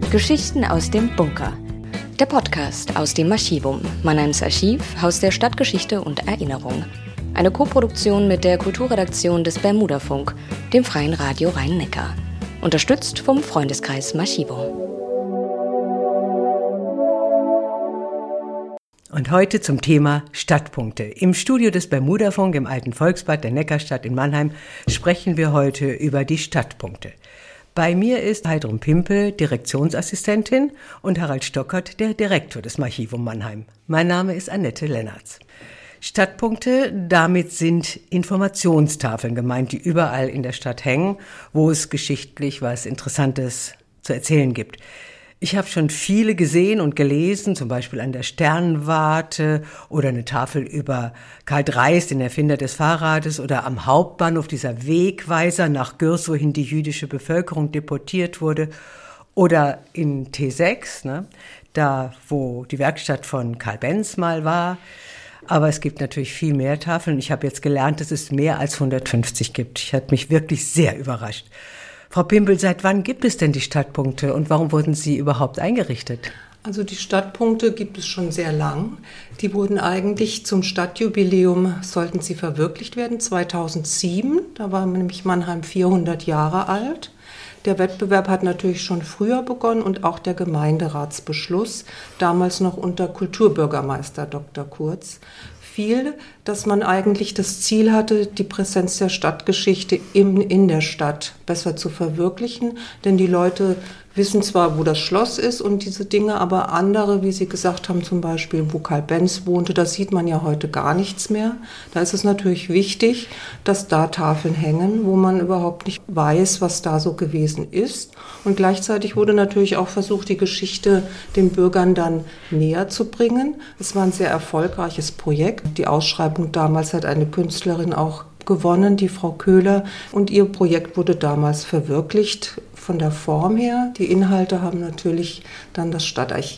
Geschichten aus dem Bunker. Der Podcast aus dem Archivum, Mannheims Archiv, Haus der Stadtgeschichte und Erinnerung. Eine Koproduktion mit der Kulturredaktion des Bermudafunk, dem Freien Radio Rhein-Neckar. Unterstützt vom Freundeskreis Archivum. Und heute zum Thema Stadtpunkte. Im Studio des Bermudafunk im alten Volksbad der Neckarstadt in Mannheim sprechen wir heute über die Stadtpunkte. Bei mir ist Heidrun Pimpel, Direktionsassistentin, und Harald Stockert, der Direktor des Archivum Mannheim. Mein Name ist Annette Lennartz. Stadtpunkte, damit sind Informationstafeln gemeint, die überall in der Stadt hängen, wo es geschichtlich was Interessantes zu erzählen gibt. Ich habe schon viele gesehen und gelesen, zum Beispiel an der Sternwarte oder eine Tafel über Karl Dreis, den Erfinder des Fahrrades, oder am Hauptbahnhof dieser Wegweiser nach Gürs, wohin die jüdische Bevölkerung deportiert wurde, oder in T6, da wo die Werkstatt von Karl Benz mal war. Aber es gibt natürlich viel mehr Tafeln. Ich habe jetzt gelernt, dass es mehr als 150 gibt. Ich hatte mich wirklich sehr überrascht. Frau Pimpel, seit wann gibt es denn die Stadtpunkte und warum wurden sie überhaupt eingerichtet? Also die Stadtpunkte gibt es schon sehr lang. Die wurden eigentlich zum Stadtjubiläum, sollten sie verwirklicht werden, 2007. Da war nämlich Mannheim 400 Jahre alt. Der Wettbewerb hat natürlich schon früher begonnen und auch der Gemeinderatsbeschluss, damals noch unter Kulturbürgermeister Dr. Kurz, fiel, dass man eigentlich das Ziel hatte, die Präsenz der Stadtgeschichte in der Stadt besser zu verwirklichen. Denn die Leute wissen zwar, wo das Schloss ist und diese Dinge, aber andere, wie Sie gesagt haben, zum Beispiel, wo Karl Benz wohnte, da sieht man ja heute gar nichts mehr. Da ist es natürlich wichtig, dass da Tafeln hängen, wo man überhaupt nicht weiß, was da so gewesen ist. Und gleichzeitig wurde natürlich auch versucht, die Geschichte den Bürgern dann näher zu bringen. Es war ein sehr erfolgreiches Projekt. Die Ausschreibung damals hat eine Künstlerin auch gewonnen, die Frau Köhler, und ihr Projekt wurde damals verwirklicht von der Form her. Die Inhalte haben natürlich dann das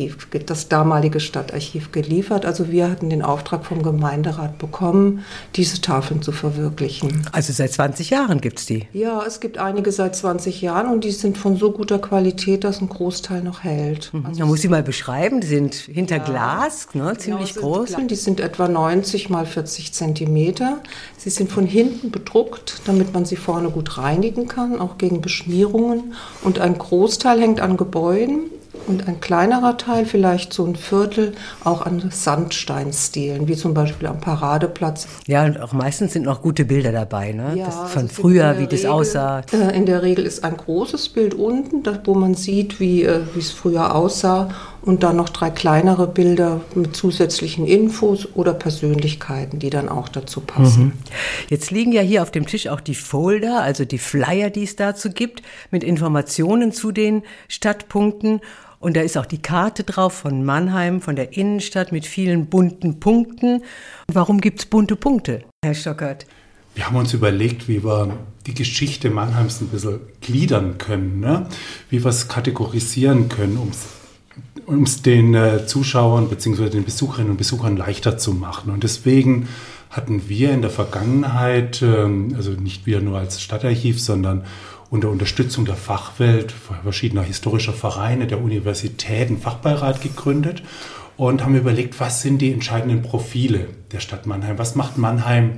damalige Stadtarchiv geliefert. Also wir hatten den Auftrag vom Gemeinderat bekommen, diese Tafeln zu verwirklichen. Also seit 20 Jahren gibt's die? Ja, es gibt einige seit 20 Jahren und die sind von so guter Qualität, dass ein Großteil noch hält. Also man muss sie mal beschreiben, die sind hinter Glas, ziemlich groß. Die sind etwa 90 mal 40 Zentimeter. Sie sind von hinten bedruckt, damit man sie vorne gut reinigen kann, auch gegen Beschmierungen. Und ein Großteil hängt an Gebäuden und ein kleinerer Teil, vielleicht so ein Viertel, auch an Sandsteinstilen, wie zum Beispiel am Paradeplatz. Ja, und auch meistens sind noch gute Bilder dabei, Ja, das von früher, wie das aussah. In der Regel ist ein großes Bild unten, wo man sieht, wie es früher aussah, und dann noch 3 kleinere Bilder mit zusätzlichen Infos oder Persönlichkeiten, die dann auch dazu passen. Jetzt liegen ja hier auf dem Tisch auch die Folder, also die Flyer, die es dazu gibt, mit Informationen zu den Stadtpunkten. Und da ist auch die Karte drauf von Mannheim, von der Innenstadt mit vielen bunten Punkten. Warum gibt's bunte Punkte, Herr Stockert? Wir haben uns überlegt, wie wir die Geschichte Mannheims ein bisschen gliedern können, wie wir es kategorisieren können, um es den Zuschauern bzw. den Besucherinnen und Besuchern leichter zu machen. Und deswegen hatten wir in der Vergangenheit, also nicht wir nur als Stadtarchiv, sondern unter Unterstützung der Fachwelt, verschiedener historischer Vereine, der Universitäten, Fachbeirat gegründet und haben überlegt, was sind die entscheidenden Profile der Stadt Mannheim? Was macht Mannheim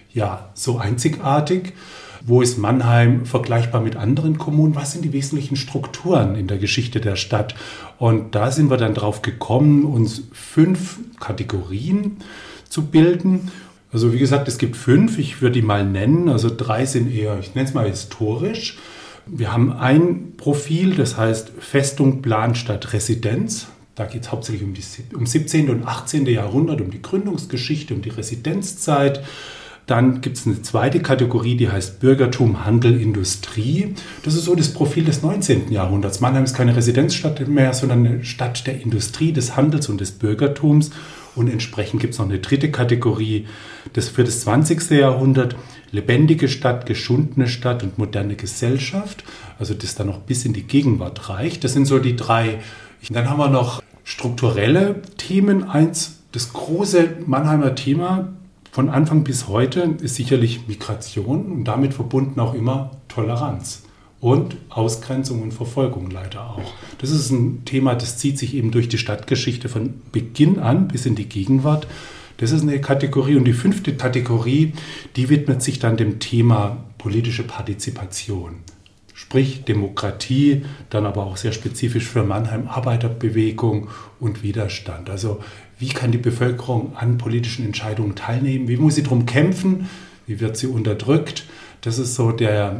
so einzigartig? Wo ist Mannheim vergleichbar mit anderen Kommunen? Was sind die wesentlichen Strukturen in der Geschichte der Stadt? Und da sind wir dann drauf gekommen, uns 5 Kategorien zu bilden. Also wie gesagt, es gibt 5, ich würde die mal nennen. Also 3 sind eher, ich nenne es mal historisch. Wir haben ein Profil, das heißt Festung, Plan, Stadt, Residenz. Da geht es hauptsächlich um 17. und 18. Jahrhundert, um die Gründungsgeschichte, um die Residenzzeit. Dann gibt es eine zweite Kategorie, die heißt Bürgertum, Handel, Industrie. Das ist so das Profil des 19. Jahrhunderts. Mannheim ist keine Residenzstadt mehr, sondern eine Stadt der Industrie, des Handels und des Bürgertums. Und entsprechend gibt es noch eine dritte Kategorie, das für das 20. Jahrhundert, lebendige Stadt, geschundene Stadt und moderne Gesellschaft. Also das dann noch bis in die Gegenwart reicht. Das sind so die 3. Dann haben wir noch strukturelle Themen. Das große Mannheimer Thema von Anfang bis heute ist sicherlich Migration und damit verbunden auch immer Toleranz. und Ausgrenzung und Verfolgung leider auch. Das ist ein Thema, das zieht sich eben durch die Stadtgeschichte von Beginn an bis in die Gegenwart. Das ist eine Kategorie. Und die 5. Kategorie, die widmet sich dann dem Thema politische Partizipation. Sprich Demokratie, dann aber auch sehr spezifisch für Mannheim Arbeiterbewegung und Widerstand. Also wie kann die Bevölkerung an politischen Entscheidungen teilnehmen? Wie muss sie darum kämpfen? Wie wird sie unterdrückt? Das ist so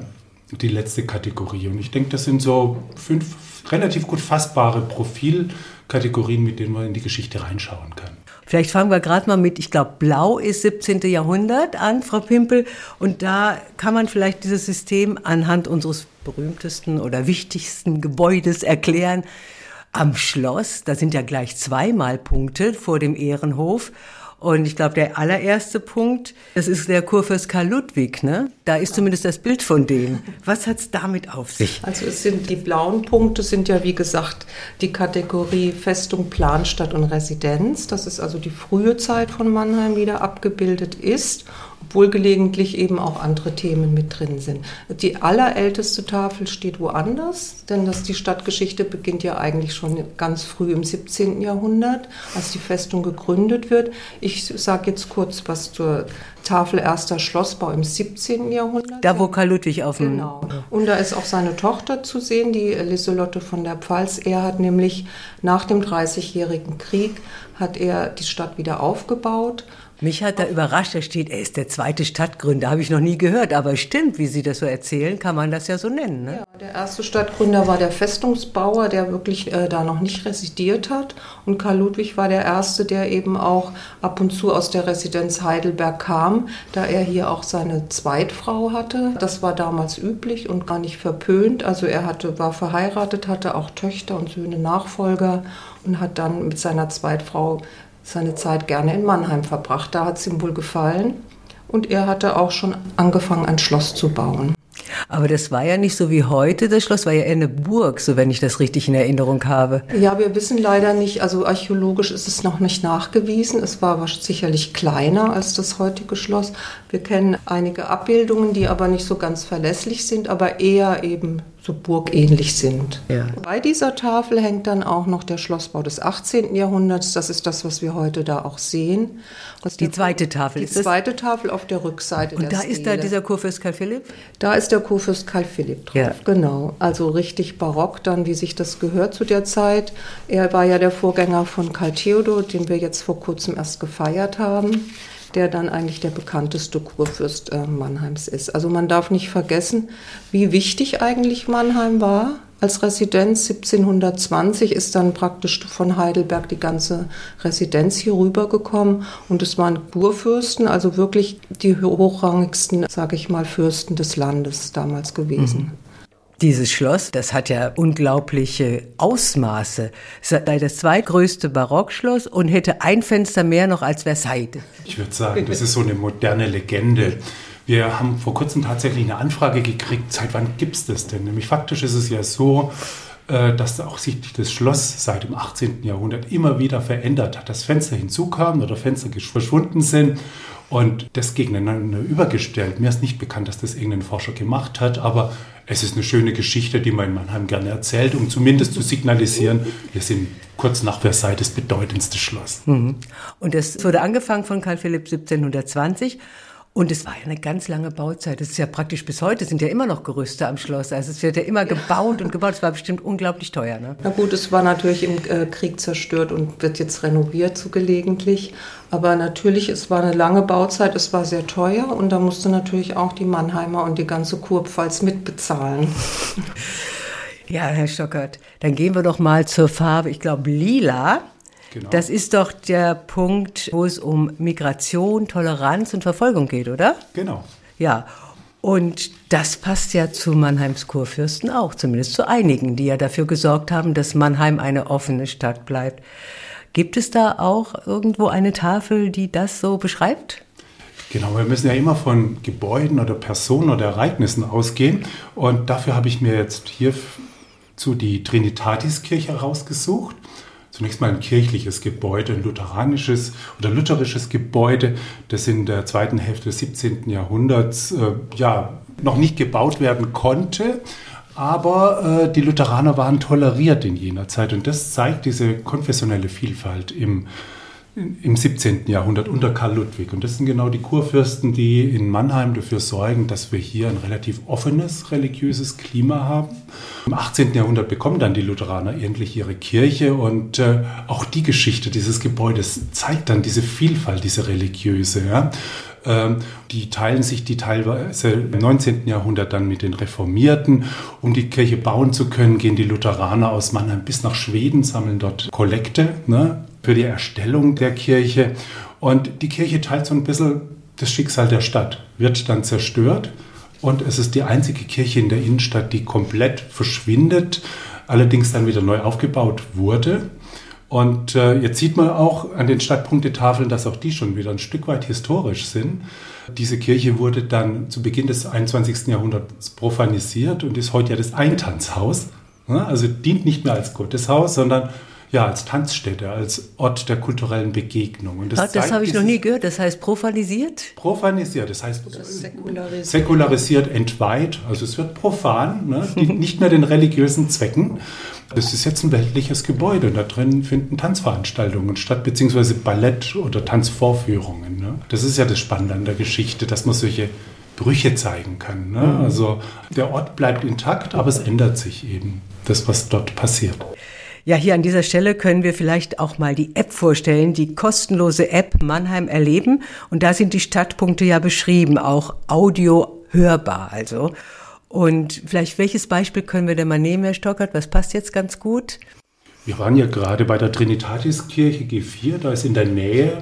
die letzte Kategorie. Und ich denke, das sind so 5 relativ gut fassbare Profilkategorien, mit denen man in die Geschichte reinschauen kann. Vielleicht fangen wir gerade mal mit, ich glaube, Blau ist 17. Jahrhundert an, Frau Pimpel. Und da kann man vielleicht dieses System anhand unseres berühmtesten oder wichtigsten Gebäudes erklären. Am Schloss, da sind ja gleich 2 Punkte vor dem Ehrenhof. Und ich glaube, der allererste Punkt, das ist der Kurfürst Karl Ludwig, ne? Da ist zumindest das Bild von dem. Was hat es damit auf sich? Also es sind die blauen Punkte, sind ja wie gesagt die Kategorie Festung, Planstadt und Residenz. Das ist also die frühe Zeit von Mannheim, die da abgebildet ist, obwohl gelegentlich eben auch andere Themen mit drin sind. Die allerälteste Tafel steht woanders, denn die Stadtgeschichte beginnt ja eigentlich schon ganz früh im 17. Jahrhundert, als die Festung gegründet wird. Ich sage jetzt kurz was zur Tafel Erster Schlossbau im 17. Jahrhundert. Da, wo Karl Ludwig auf dem... Genau. Und da ist auch seine Tochter zu sehen, die Lieselotte von der Pfalz. Er hat nämlich nach dem 30-jährigen Krieg, hat er die Stadt wieder aufgebaut. Mich hat da überrascht, da steht, er ist der 2. Stadtgründer. Habe ich noch nie gehört, aber stimmt, wie Sie das so erzählen, kann man das ja so nennen. Ne? Ja, der erste Stadtgründer war der Festungsbauer, der wirklich da noch nicht residiert hat. Und Karl Ludwig war der Erste, der eben auch ab und zu aus der Residenz Heidelberg kam, da er hier auch seine Zweitfrau hatte. Das war damals üblich und gar nicht verpönt. Also er war verheiratet, hatte auch Töchter und Söhne, Nachfolger und hat dann mit seiner Zweitfrau seine Zeit gerne in Mannheim verbracht. Da hat es ihm wohl gefallen. Und er hatte auch schon angefangen, ein Schloss zu bauen. Aber das war ja nicht so wie heute. Das Schloss war ja eher eine Burg, so wenn ich das richtig in Erinnerung habe. Ja, wir wissen leider nicht, also archäologisch ist es noch nicht nachgewiesen. Es war sicherlich kleiner als das heutige Schloss. Wir kennen einige Abbildungen, die aber nicht so ganz verlässlich sind, aber eher eben so burgähnlich sind. Ja. Bei dieser Tafel hängt dann auch noch der Schlossbau des 18. Jahrhunderts. Das ist das, was wir heute da auch sehen. Die zweite Tafel ist das? Die zweite Tafel auf der Rückseite der Stele. Und da ist da dieser Kurfürst Karl Philipp? Da ist der Kurfürst Karl Philipp drauf, ja. Genau. Also richtig barock dann, wie sich das gehört zu der Zeit. Er war ja der Vorgänger von Karl Theodor, den wir jetzt vor kurzem erst gefeiert haben, der dann eigentlich der bekannteste Kurfürst Mannheims ist. Also man darf nicht vergessen, wie wichtig eigentlich Mannheim war. Als Residenz 1720 ist dann praktisch von Heidelberg die ganze Residenz hier rübergekommen und es waren Kurfürsten, also wirklich die hochrangigsten, sage ich mal, Fürsten des Landes damals gewesen. Mhm. Dieses Schloss, das hat ja unglaubliche Ausmaße. Es sei das zweitgrößte Barockschloss und hätte ein Fenster mehr noch als Versailles. Ich würde sagen, das ist so eine moderne Legende. Wir haben vor kurzem tatsächlich eine Anfrage gekriegt, seit wann gibt es das denn? Nämlich faktisch ist es ja so, dass auch sich das Schloss seit dem 18. Jahrhundert immer wieder verändert hat. Dass Fenster hinzukamen oder Fenster verschwunden sind und das gegeneinander übergestellt. Mir ist nicht bekannt, dass das irgendein Forscher gemacht hat, aber es ist eine schöne Geschichte, die man in Mannheim gerne erzählt, um zumindest zu signalisieren, wir sind kurz nach Versailles das bedeutendste Schloss. Mhm. Und das wurde angefangen von Karl Philipp 1720. Und es war ja eine ganz lange Bauzeit. Das ist ja praktisch bis heute, sind ja immer noch Gerüste am Schloss. Also es wird ja immer gebaut und gebaut. Es war bestimmt unglaublich teuer, ne? Na gut, es war natürlich im Krieg zerstört und wird jetzt renoviert so gelegentlich. Aber natürlich, es war eine lange Bauzeit, es war sehr teuer und da musste natürlich auch die Mannheimer und die ganze Kurpfalz mitbezahlen. Ja, Herr Stockert, dann gehen wir doch mal zur Farbe, ich glaube lila. Genau. Das ist doch der Punkt, wo es um Migration, Toleranz und Verfolgung geht, oder? Genau. Ja, und das passt ja zu Mannheims Kurfürsten auch, zumindest zu einigen, die ja dafür gesorgt haben, dass Mannheim eine offene Stadt bleibt. Gibt es da auch irgendwo eine Tafel, die das so beschreibt? Genau, wir müssen ja immer von Gebäuden oder Personen oder Ereignissen ausgehen. Und dafür habe ich mir jetzt hierzu die Trinitatiskirche rausgesucht. Zunächst mal ein kirchliches Gebäude, ein lutherisches Gebäude, das in der zweiten Hälfte des 17. Jahrhunderts noch nicht gebaut werden konnte, Aber die Lutheraner waren toleriert in jener Zeit und das zeigt diese konfessionelle Vielfalt im 17. Jahrhundert unter Karl Ludwig. Und das sind genau die Kurfürsten, die in Mannheim dafür sorgen, dass wir hier ein relativ offenes religiöses Klima haben. Im 18. Jahrhundert bekommen dann die Lutheraner endlich ihre Kirche und auch die Geschichte dieses Gebäudes zeigt dann diese Vielfalt, diese religiöse. Ja. Die teilen sich die teilweise im 19. Jahrhundert dann mit den Reformierten. Um die Kirche bauen zu können, gehen die Lutheraner aus Mannheim bis nach Schweden, sammeln dort Kollekte, ne, für die Erstellung der Kirche. Und die Kirche teilt so ein bisschen das Schicksal der Stadt, wird dann zerstört. Und es ist die einzige Kirche in der Innenstadt, die komplett verschwindet, allerdings dann wieder neu aufgebaut wurde. Und jetzt sieht man auch an den Stadtpunktetafeln, dass auch die schon wieder ein Stück weit historisch sind. Diese Kirche wurde dann zu Beginn des 21. Jahrhunderts profanisiert und ist heute ja das Eintanzhaus. Also dient nicht mehr als Gotteshaus, sondern ja, als Tanzstätte, als Ort der kulturellen Begegnung. Und das habe ich noch nie gehört. Das heißt profanisiert? Profanisiert, das heißt säkularisiert, entweiht. Also es wird profan, ne? Dient nicht mehr den religiösen Zwecken. Das ist jetzt ein weltliches Gebäude und da drin finden Tanzveranstaltungen statt, beziehungsweise Ballett- oder Tanzvorführungen. Ne? Das ist ja das Spannende an der Geschichte, dass man solche Brüche zeigen kann. Ne? Also der Ort bleibt intakt, aber es ändert sich eben, das, was dort passiert. Ja, hier an dieser Stelle können wir vielleicht auch mal die App vorstellen, die kostenlose App Mannheim erleben. Und da sind die Stadtpunkte ja beschrieben, auch audio hörbar also. Und vielleicht welches Beispiel können wir denn mal nehmen, Herr Stockert? Was passt jetzt ganz gut? Wir waren ja gerade bei der Trinitatiskirche G4, da ist in der Nähe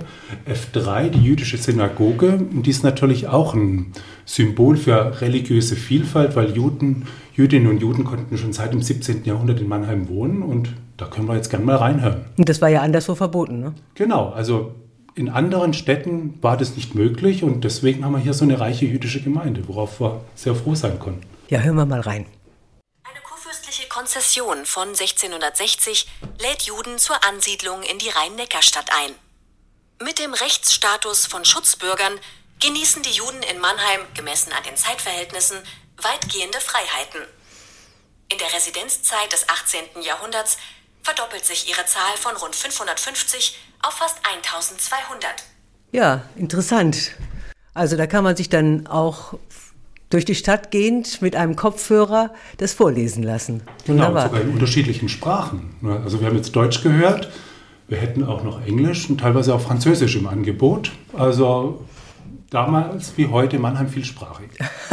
F3, die jüdische Synagoge. Und die ist natürlich auch ein Symbol für religiöse Vielfalt, weil Jüdinnen und Juden konnten schon seit dem 17. Jahrhundert in Mannheim wohnen und da können wir jetzt gerne mal reinhören. Und das war ja anderswo verboten, ne? Genau, also in anderen Städten war das nicht möglich und deswegen haben wir hier so eine reiche jüdische Gemeinde, worauf wir sehr froh sein konnten. Ja, hören wir mal rein. Eine kurfürstliche Konzession von 1660 lädt Juden zur Ansiedlung in die Rhein-Neckar-Stadt ein. Mit dem Rechtsstatus von Schutzbürgern genießen die Juden in Mannheim, gemessen an den Zeitverhältnissen, weitgehende Freiheiten. In der Residenzzeit des 18. Jahrhunderts verdoppelt sich ihre Zahl von rund 550 auf fast 1200. Ja, interessant. Also da kann man sich dann auch durch die Stadt gehend mit einem Kopfhörer das vorlesen lassen. Wunderbar. Genau, sogar in unterschiedlichen Sprachen. Also wir haben jetzt Deutsch gehört, wir hätten auch noch Englisch und teilweise auch Französisch im Angebot. Also damals wie heute Mannheim vielsprachig.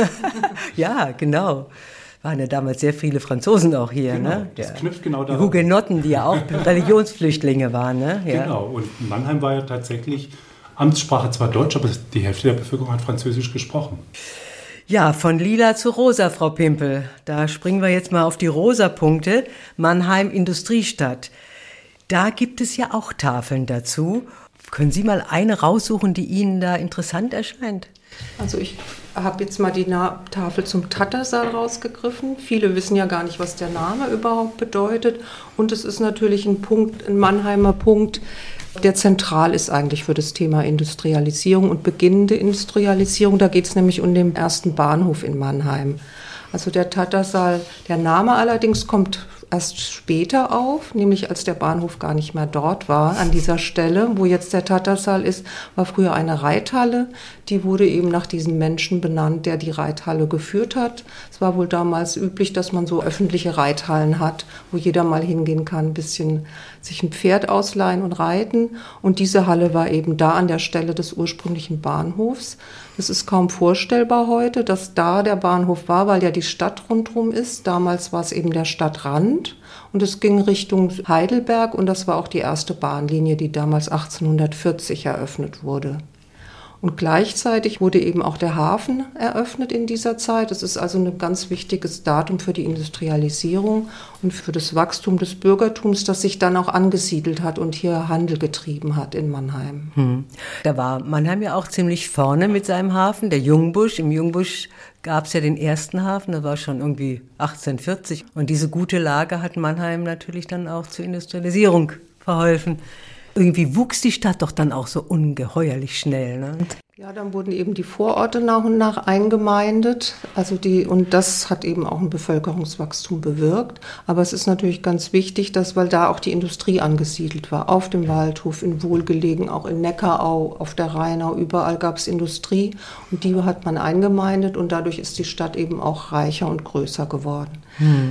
Ja, genau. Waren ja damals sehr viele Franzosen auch hier, genau, ne? Das knüpft genau daran. Die Hugenotten, die ja auch Religionsflüchtlinge waren, ne? Ja. Genau, und Mannheim war ja tatsächlich Amtssprache zwar Deutsch, aber die Hälfte der Bevölkerung hat Französisch gesprochen. Ja, von lila zu rosa, Frau Pimpel. Da springen wir jetzt mal auf die Rosa-Punkte. Mannheim Industriestadt. Da gibt es ja auch Tafeln dazu. Können Sie mal eine raussuchen, die Ihnen da interessant erscheint? Also ich habe jetzt mal die Tafel zum Tattersaal rausgegriffen. Viele wissen ja gar nicht, was der Name überhaupt bedeutet. Und es ist natürlich ein Mannheimer Punkt, der zentral ist eigentlich für das Thema Industrialisierung und beginnende Industrialisierung. Da geht es nämlich um den ersten Bahnhof in Mannheim. Also der Tattersaal, der Name allerdings kommt erst später auf, nämlich als der Bahnhof gar nicht mehr dort war. An dieser Stelle, wo jetzt der Tattersaal ist, war früher eine Reithalle. Die wurde eben nach diesem Menschen benannt, der die Reithalle geführt hat. Es war wohl damals üblich, dass man so öffentliche Reithallen hat, wo jeder mal hingehen kann, ein bisschen sich ein Pferd ausleihen und reiten. Und diese Halle war eben da an der Stelle des ursprünglichen Bahnhofs. Es ist kaum vorstellbar heute, dass da der Bahnhof war, weil ja die Stadt rundherum ist. Damals war es eben der Stadtrand und es ging Richtung Heidelberg und das war auch die erste Bahnlinie, die damals 1840 eröffnet wurde. Und gleichzeitig wurde eben auch der Hafen eröffnet in dieser Zeit. Das ist also ein ganz wichtiges Datum für die Industrialisierung und für das Wachstum des Bürgertums, das sich dann auch angesiedelt hat und hier Handel getrieben hat in Mannheim. Da war Mannheim ja auch ziemlich vorne mit seinem Hafen, der Jungbusch. Im Jungbusch gab es ja den ersten Hafen, das war schon irgendwie 1840. Und diese gute Lage hat Mannheim natürlich dann auch zur Industrialisierung verholfen. Irgendwie wuchs die Stadt doch dann auch so ungeheuerlich schnell, ne? Ja, dann wurden eben die Vororte nach und nach eingemeindet. Und das hat eben auch ein Bevölkerungswachstum bewirkt. Aber es ist natürlich ganz wichtig, weil da auch die Industrie angesiedelt war. Auf dem Waldhof, in Wohlgelegen, auch in Neckarau, auf der Rheinau, überall gab es Industrie. Und die hat man eingemeindet und dadurch ist die Stadt eben auch reicher und größer geworden.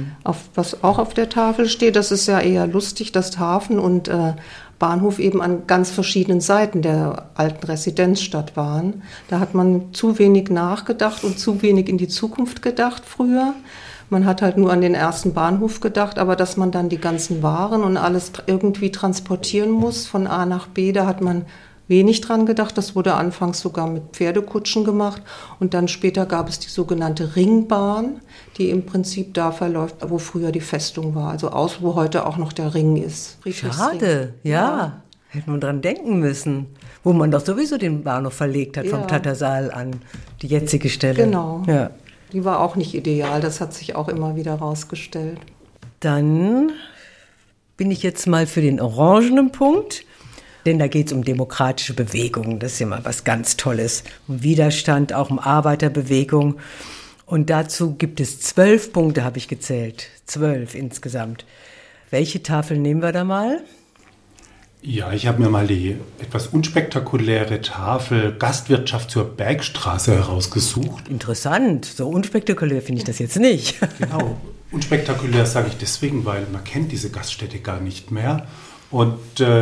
Was auch auf der Tafel steht, das ist ja eher lustig, dass Hafen und Bahnhof eben an ganz verschiedenen Seiten der alten Residenzstadt waren. Da hat man zu wenig nachgedacht und zu wenig in die Zukunft gedacht früher. Man hat halt nur an den ersten Bahnhof gedacht, aber dass man dann die ganzen Waren und alles irgendwie transportieren muss von A nach B, da hat man wenig dran gedacht. Das wurde anfangs sogar mit Pferdekutschen gemacht und dann später gab es die sogenannte Ringbahn, die im Prinzip da verläuft, wo früher die Festung war, also wo heute auch noch der Ring ist. Schade, ja. Hätte man dran denken müssen, wo man doch sowieso den Bahnhof verlegt hat, vom Tattersaal an die jetzige Stelle. Genau, ja. Die war auch nicht ideal, das hat sich auch immer wieder rausgestellt. Dann bin ich jetzt mal für den orangenen Punkt. Denn da geht es um demokratische Bewegungen, das ist ja mal was ganz Tolles. Um Widerstand, auch um Arbeiterbewegung. Und dazu gibt es 12 Punkte, habe ich gezählt. 12 insgesamt. Welche Tafel nehmen wir da mal? Ja, ich habe mir mal die etwas unspektakuläre Tafel Gastwirtschaft zur Bergstraße herausgesucht. Interessant, so unspektakulär finde ich das jetzt nicht. Genau, unspektakulär sage ich deswegen, weil man kennt diese Gaststätte gar nicht mehr. Und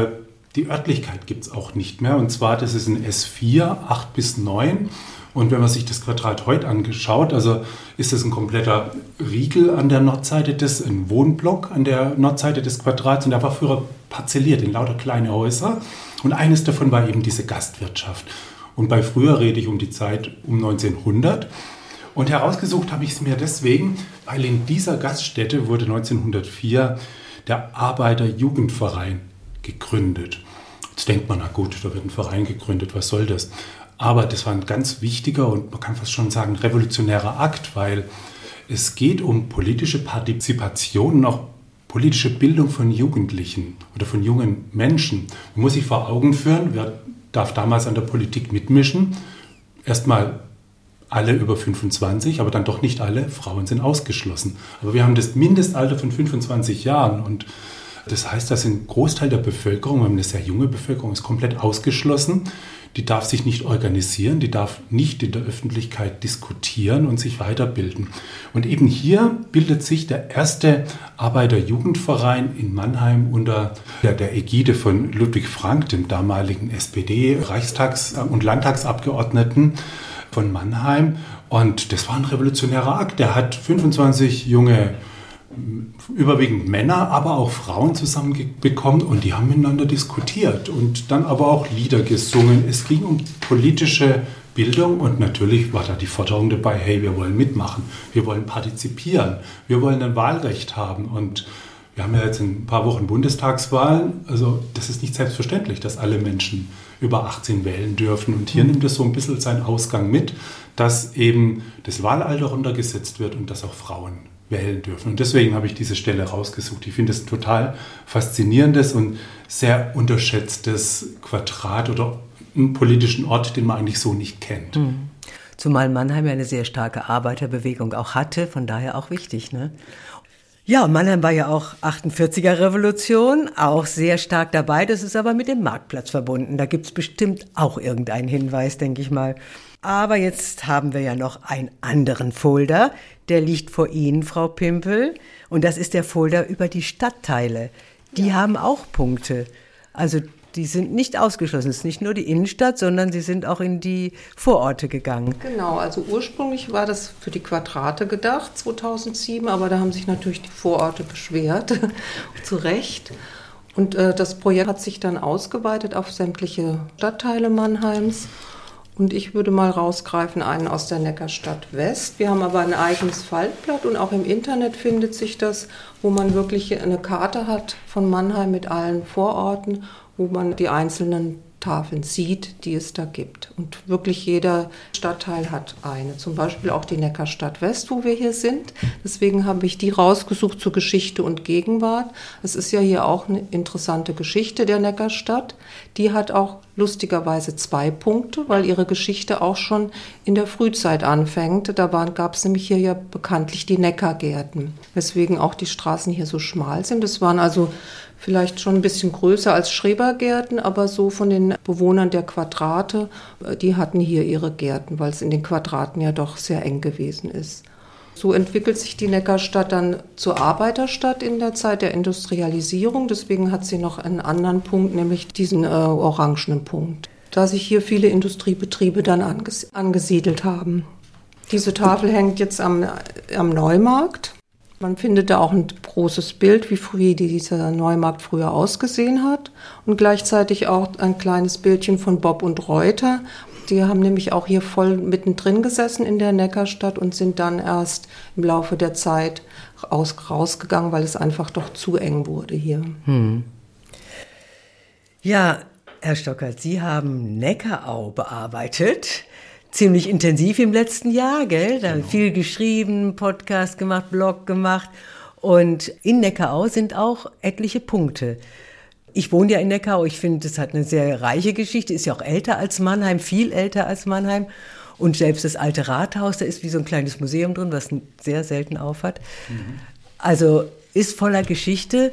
die Örtlichkeit gibt es auch nicht mehr. Und zwar, das ist ein S4, 8 bis 9. Und wenn man sich das Quadrat heute angeschaut, also ist das ein kompletter Riegel an der Nordseite, ein Wohnblock an der Nordseite des Quadrats. Und der war früher parzelliert in lauter kleine Häuser. Und eines davon war eben diese Gastwirtschaft. Und bei früher rede ich um die Zeit um 1900. Und herausgesucht habe ich es mir deswegen, weil in dieser Gaststätte wurde 1904 der Arbeiterjugendverein gegründet. Jetzt denkt man, na gut, da wird ein Verein gegründet, was soll das? Aber das war ein ganz wichtiger und man kann fast schon sagen revolutionärer Akt, weil es geht um politische Partizipation und auch politische Bildung von Jugendlichen oder von jungen Menschen. Man muss sich vor Augen führen, wer darf damals an der Politik mitmischen? Erstmal alle über 25, aber dann doch nicht alle. Frauen sind ausgeschlossen. Aber wir haben das Mindestalter von 25 Jahren und das heißt, dass ein Großteil der Bevölkerung, wir haben eine sehr junge Bevölkerung, ist komplett ausgeschlossen. Die darf sich nicht organisieren, die darf nicht in der Öffentlichkeit diskutieren und sich weiterbilden. Und eben hier bildet sich der erste Arbeiterjugendverein in Mannheim unter der Ägide von Ludwig Frank, dem damaligen SPD-Reichstags- und Landtagsabgeordneten von Mannheim. Und das war ein revolutionärer Akt. Der hat 25 junge überwiegend Männer, aber auch Frauen zusammenbekommen und die haben miteinander diskutiert und dann aber auch Lieder gesungen. Es ging um politische Bildung und natürlich war da die Forderung dabei, hey, wir wollen mitmachen, wir wollen partizipieren, wir wollen ein Wahlrecht haben und wir haben ja jetzt in ein paar Wochen Bundestagswahlen, also das ist nicht selbstverständlich, dass alle Menschen über 18 wählen dürfen und hier nimmt es so ein bisschen seinen Ausgang mit, dass eben das Wahlalter runtergesetzt wird und dass auch Frauen wählen dürfen. Und deswegen habe ich diese Stelle rausgesucht. Ich finde es ein total faszinierendes und sehr unterschätztes Quadrat oder einen politischen Ort, den man eigentlich so nicht kennt. Zumal Mannheim ja eine sehr starke Arbeiterbewegung auch hatte, von daher auch wichtig, ne? Ja, Mannheim war ja auch 48er-Revolution, auch sehr stark dabei. Das ist aber mit dem Marktplatz verbunden. Da gibt's bestimmt auch irgendeinen Hinweis, denke ich mal. Aber jetzt haben wir ja noch einen anderen Folder, der liegt vor Ihnen, Frau Pimpel. Und das ist der Folder über die Stadtteile. Die haben auch Punkte. Also die sind nicht ausgeschlossen. Es ist nicht nur die Innenstadt, sondern sie sind auch in die Vororte gegangen. Genau, also ursprünglich war das für die Quadrate gedacht, 2007, aber da haben sich natürlich die Vororte beschwert, zu Recht. Und das Projekt hat sich dann ausgeweitet auf sämtliche Stadtteile Mannheims. Und ich würde mal rausgreifen, einen aus der Neckarstadt West. Wir haben aber ein eigenes Faltblatt und auch im Internet findet sich das, wo man wirklich eine Karte hat von Mannheim mit allen Vororten, wo man die einzelnen Tafeln sieht, die es da gibt. Und wirklich jeder Stadtteil hat eine. Zum Beispiel auch die Neckarstadt West, wo wir hier sind. Deswegen habe ich die rausgesucht zur Geschichte und Gegenwart. Es ist ja hier auch eine interessante Geschichte der Neckarstadt. Die hat auch lustigerweise 2 Punkte, weil ihre Geschichte auch schon in der Frühzeit anfängt. Da gab es nämlich hier ja bekanntlich die Neckargärten, weswegen auch die Straßen hier so schmal sind. Das waren also vielleicht schon ein bisschen größer als Schrebergärten, aber so von den Bewohnern der Quadrate, die hatten hier ihre Gärten, weil es in den Quadraten ja doch sehr eng gewesen ist. So entwickelt sich die Neckarstadt dann zur Arbeiterstadt in der Zeit der Industrialisierung. Deswegen hat sie noch einen anderen Punkt, nämlich diesen orangenen Punkt, da sich hier viele Industriebetriebe dann angesiedelt haben. Diese Tafel hängt jetzt am Neumarkt. Man findet da auch ein großes Bild, wie dieser Neumarkt früher ausgesehen hat. Und gleichzeitig auch ein kleines Bildchen von Bob und Reuter. Die haben nämlich auch hier voll mittendrin gesessen in der Neckarstadt und sind dann erst im Laufe der Zeit rausgegangen, weil es einfach doch zu eng wurde hier. Ja, Herr Stockert, Sie haben Neckarau bearbeitet. Ziemlich intensiv im letzten Jahr, gell? Da viel geschrieben, Podcast gemacht, Blog gemacht. Und in Neckarau sind auch etliche Punkte. Ich wohne ja in Neckarau. Ich finde, das hat eine sehr reiche Geschichte. Ist ja auch älter als Mannheim, viel älter als Mannheim. Und selbst das alte Rathaus, da ist wie so ein kleines Museum drin, was sehr selten aufhat. Also ist voller Geschichte.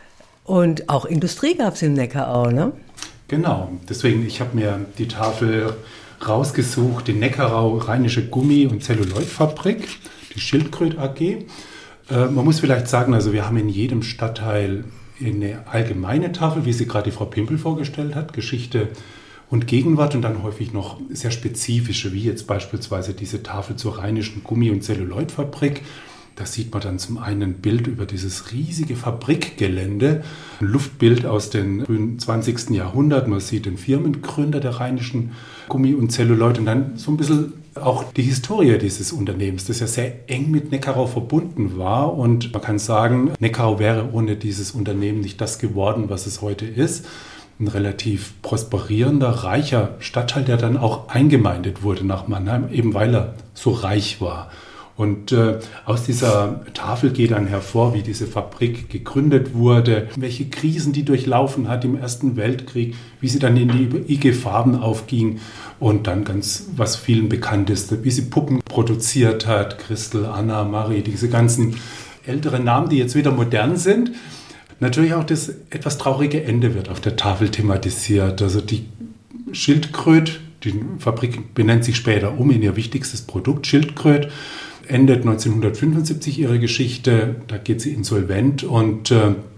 Und auch Industrie gab es in Neckarau, ne? Genau. Deswegen, ich habe mir die Tafel rausgesucht, die Neckarau Rheinische Gummi- und Zelluloidfabrik, die Schildkröt AG. Man muss vielleicht sagen, also wir haben in jedem Stadtteil eine allgemeine Tafel, wie sie gerade die Frau Pimpel vorgestellt hat, Geschichte und Gegenwart und dann häufig noch sehr spezifische, wie jetzt beispielsweise diese Tafel zur Rheinischen Gummi- und Zelluloidfabrik. Da sieht man dann zum einen ein Bild über dieses riesige Fabrikgelände, ein Luftbild aus dem frühen 20. Jahrhundert. Man sieht den Firmengründer der Rheinischen Gummi- und Zelluloid und dann so ein bisschen auch die Historie dieses Unternehmens, das ja sehr eng mit Neckarau verbunden war. Und man kann sagen, Neckarau wäre ohne dieses Unternehmen nicht das geworden, was es heute ist. Ein relativ prosperierender, reicher Stadtteil, der dann auch eingemeindet wurde nach Mannheim, eben weil er so reich war. Und aus dieser Tafel geht dann hervor, wie diese Fabrik gegründet wurde, welche Krisen die durchlaufen hat im Ersten Weltkrieg, wie sie dann in die IG Farben aufging und dann ganz, was vielen bekannt ist, wie sie Puppen produziert hat, Christel, Anna, Marie, diese ganzen älteren Namen, die jetzt wieder modern sind. Natürlich auch das etwas traurige Ende wird auf der Tafel thematisiert. Also die Schildkröt, die Fabrik benennt sich später um in ihr wichtigstes Produkt, Schildkröt, endet 1975 ihre Geschichte, da geht sie insolvent und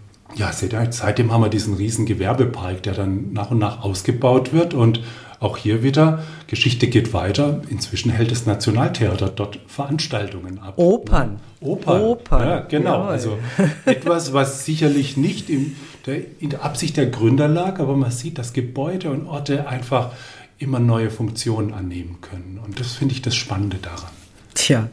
seitdem haben wir diesen riesen Gewerbepark, der dann nach und nach ausgebaut wird und auch hier wieder, Geschichte geht weiter. Inzwischen hält das Nationaltheater dort Veranstaltungen ab. Opern. Ja, genau. Jawohl. Also etwas, was sicherlich nicht in der Absicht der Gründer lag, aber man sieht, dass Gebäude und Orte einfach immer neue Funktionen annehmen können. Und das finde ich das Spannende daran. Tja,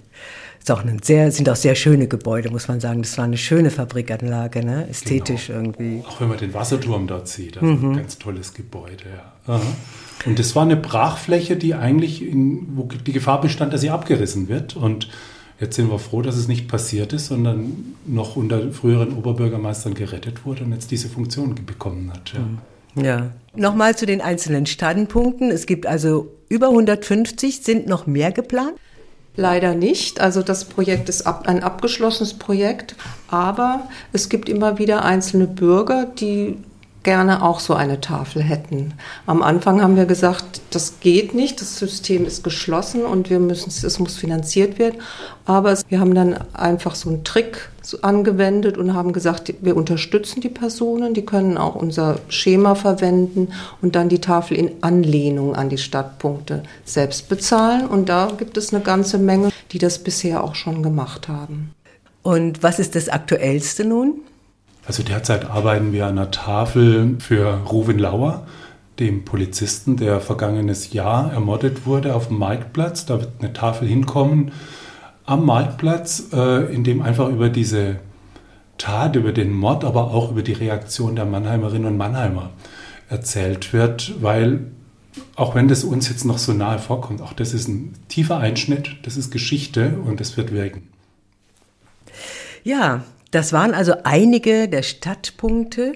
sind auch sehr schöne Gebäude, muss man sagen. Das war eine schöne Fabrikanlage, ne? Ästhetisch genau. Irgendwie. Auch wenn man den Wasserturm dort sieht, also ein ganz tolles Gebäude. Ja. Aha. Und das war eine Brachfläche, die eigentlich, wo die Gefahr bestand, dass sie abgerissen wird. Und jetzt sind wir froh, dass es nicht passiert ist, sondern noch unter früheren Oberbürgermeistern gerettet wurde und jetzt diese Funktion bekommen hat. Ja. Ja. Nochmal zu den einzelnen Standpunkten. Es gibt also über 150, sind noch mehr geplant? Leider nicht. Also das Projekt ist ein abgeschlossenes Projekt, aber es gibt immer wieder einzelne Bürger, die gerne auch so eine Tafel hätten. Am Anfang haben wir gesagt, das geht nicht, das System ist geschlossen und es muss finanziert werden. Aber wir haben dann einfach so einen Trick angewendet und haben gesagt, wir unterstützen die Personen, die können auch unser Schema verwenden und dann die Tafel in Anlehnung an die Stadtpunkte selbst bezahlen. Und da gibt es eine ganze Menge, die das bisher auch schon gemacht haben. Und was ist das Aktuellste nun? Also derzeit arbeiten wir an einer Tafel für Ruven Lauer, dem Polizisten, der vergangenes Jahr ermordet wurde auf dem Marktplatz. Da wird eine Tafel hinkommen am Marktplatz, in dem einfach über diese Tat, über den Mord, aber auch über die Reaktion der Mannheimerinnen und Mannheimer erzählt wird, weil auch wenn das uns jetzt noch so nahe vorkommt, auch das ist ein tiefer Einschnitt, das ist Geschichte und das wird wirken. Ja, das waren also einige der Stadtpunkte.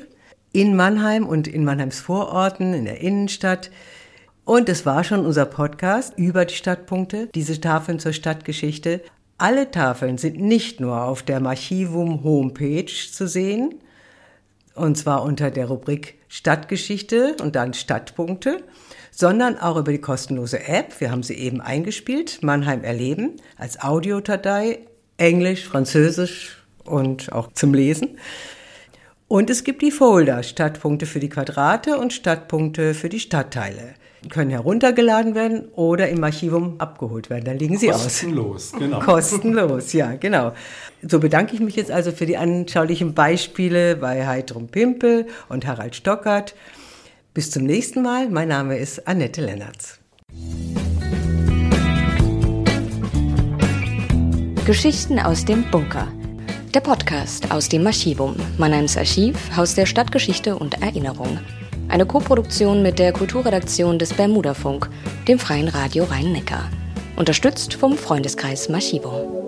in Mannheim und in Mannheims Vororten, in der Innenstadt. Und es war schon unser Podcast über die Stadtpunkte, diese Tafeln zur Stadtgeschichte. Alle Tafeln sind nicht nur auf der Archivum Homepage zu sehen, und zwar unter der Rubrik Stadtgeschichte und dann Stadtpunkte, sondern auch über die kostenlose App. Wir haben sie eben eingespielt, Mannheim erleben, als Audiodatei, Englisch, Französisch und auch zum Lesen. Und es gibt die Folder, Stadtpunkte für die Quadrate und Stadtpunkte für die Stadtteile. Die können heruntergeladen werden oder im Archivum abgeholt werden. Da liegen sie aus. Kostenlos, genau. Kostenlos, ja, genau. So bedanke ich mich jetzt also für die anschaulichen Beispiele bei Heidrun Pimpel und Harald Stockert. Bis zum nächsten Mal. Mein Name ist Annette Lennertz. Geschichten aus dem Bunker. Der Podcast aus dem Archivum, Mannheims Archiv, Haus der Stadtgeschichte und Erinnerung. Eine Koproduktion mit der Kulturredaktion des Bermudafunk, dem Freien Radio Rhein-Neckar. Unterstützt vom Freundeskreis Maschivum.